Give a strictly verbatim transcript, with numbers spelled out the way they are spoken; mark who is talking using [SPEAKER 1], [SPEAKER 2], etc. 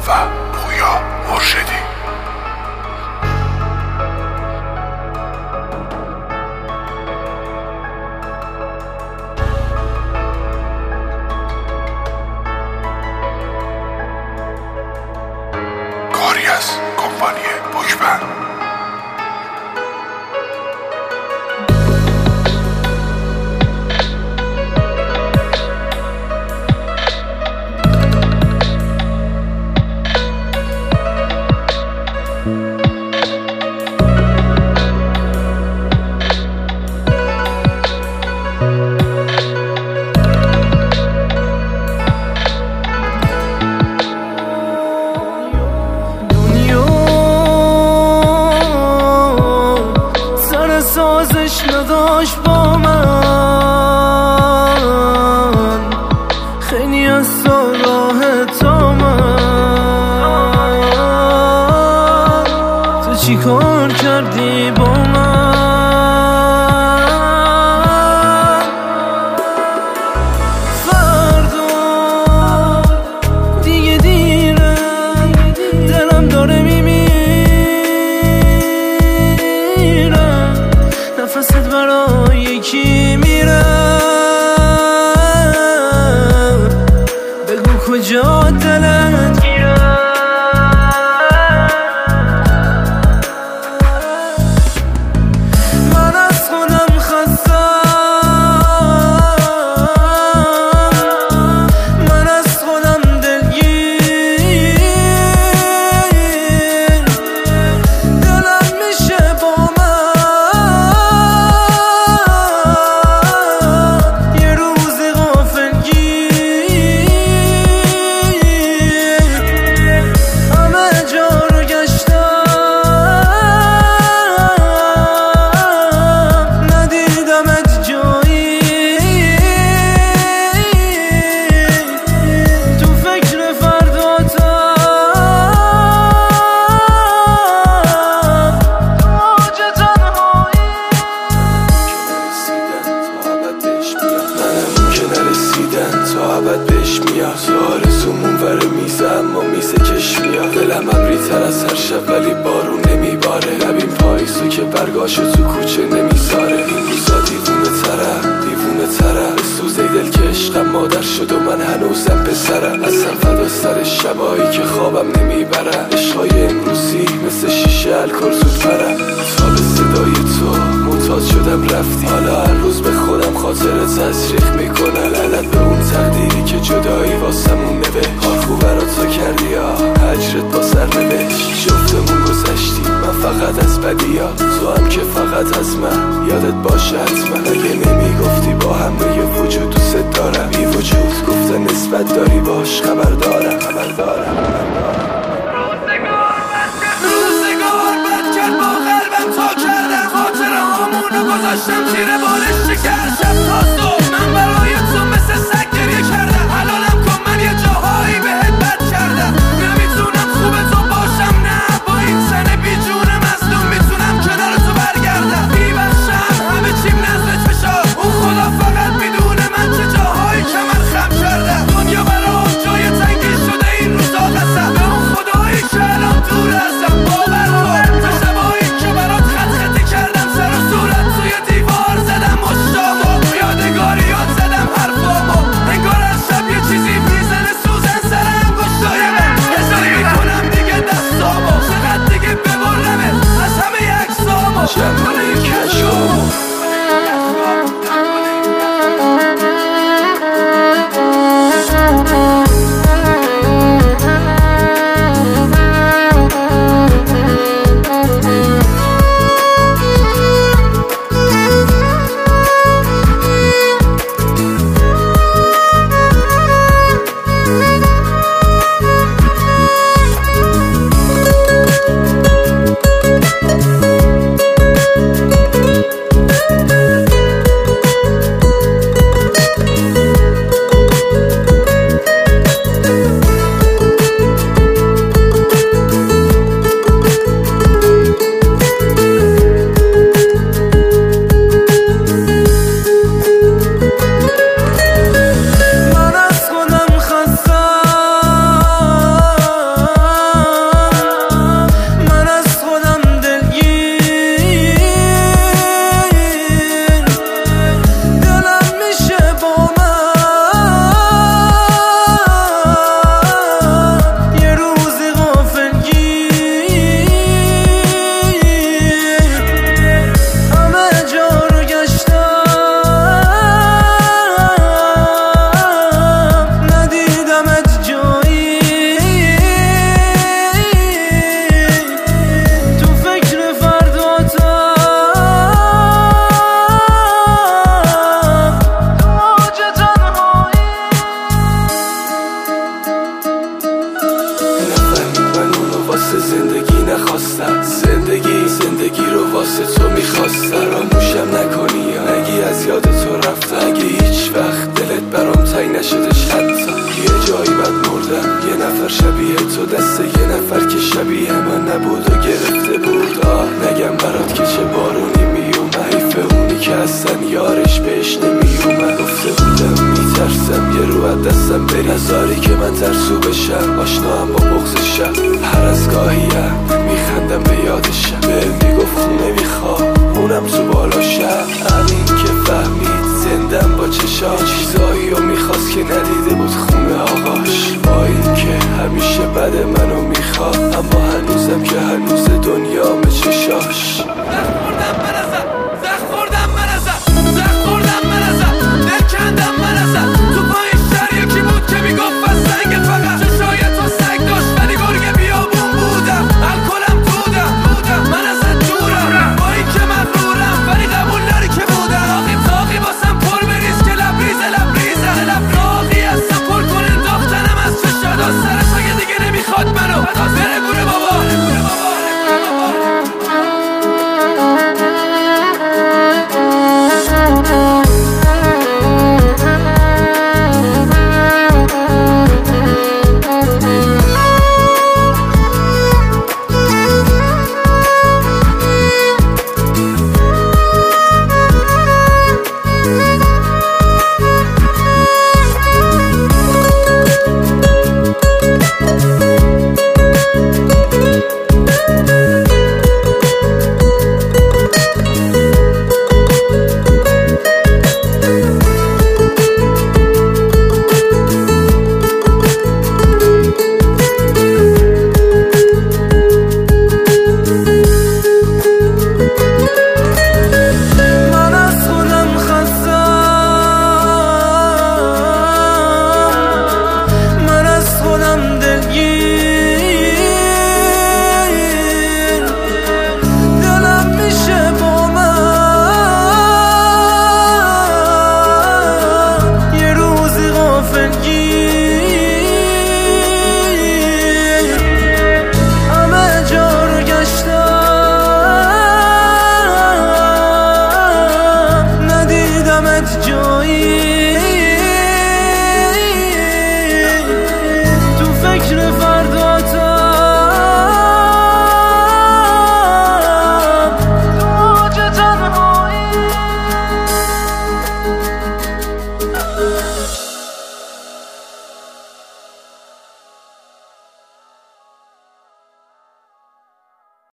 [SPEAKER 1] و پویا مرشدی. کاری از کمپانی بوکبند.
[SPEAKER 2] سازش نداشت با من، خیلی از راه تا من. تو چی کار کردی با من؟ فردا دیگه دیره، دلم داره میمیره، نفست برای کی میره؟ بگو کجا دلت گیره؟ من از خودم خستم، من از خودم دلگیر، دلم میشه با
[SPEAKER 3] ابد بهش میاد. تو آرزومون وره میزه اما میزه کش میاد. دلم ابری‌تر از هر شب ولی بارون نمیباره. نبین پاییزو که برگاشو تو کوچه نمیذاره. این روزا دیوونه ترم دیوونه ترم، سوزه دل که عشقم مادر شد و من هنوزم پسرم. اصلا فدا سر شبایی که خوابم نمیبرم. عشقای امروزی مثل شیشه الکل زود پرم. سال صدای تو معتاد شدم رفتی، حالا هر روز به خودم خاطر تزریق میکنه. لعنت به اون تقدیری که جدایی واسمون نوه. کار خوب برات تو کردی ها، هجرت با سر نوشت. جفتمون گذشتی من فقط از بدیا، تو هم که فقط از من. یادت باشه حتما اگه نمیگفتی با همه وجود دوست دارم. بی وجود گفتن نسبت داری باش خبر دارم خبر دارم
[SPEAKER 2] روزگار بد کرد با قلبم تا کردم. خاطره هامونو گذاشتم زیر بالش شکر. شب تا صبح من برای تو مثل سگ گریه کردم. حلالم کن من یه جاهایی بهت بد کردم. نمیتونم خوب تو باشم، نه با این سن بی جون مظلوم میتونم کنار تو برگردم. بیبخشم همه چیم نزدت فشار، اون خدا فقط میدونه من چه جاهایی که من خم کردم. دنیا برام جای تنگی شده این روزا، قسم به اون خدایی که الان دور ازم. باور کن تا شبایی که برات خط خطی کردم، سر و صورت توی دیوار زدم مشتاق.
[SPEAKER 3] واسه تو میخواست فراموشم نکنی یا نگی از یاد تو رفتم. اگه هیچ وقت دلت برام تنگ نشدش حتی یه جایی بد مردم، یه نفر شبیه تو دست یه نفر که شبیه من نبود و گرفته بود. آه نگم برات که چه بارونی میومد، حیف اونی که اصلا یارش بهش نمیومد. گفته بودم میترسم یه رو از دستم بری، نذاری که من ترسو بشم، آشنا هم با بغضشم. هر از گاهیم میخندم به یادشم، به میگفت خونه میخواد اونم تو بالاشم. همین که فهمید زندم با چشام چیزایی رو میخواست که ندیده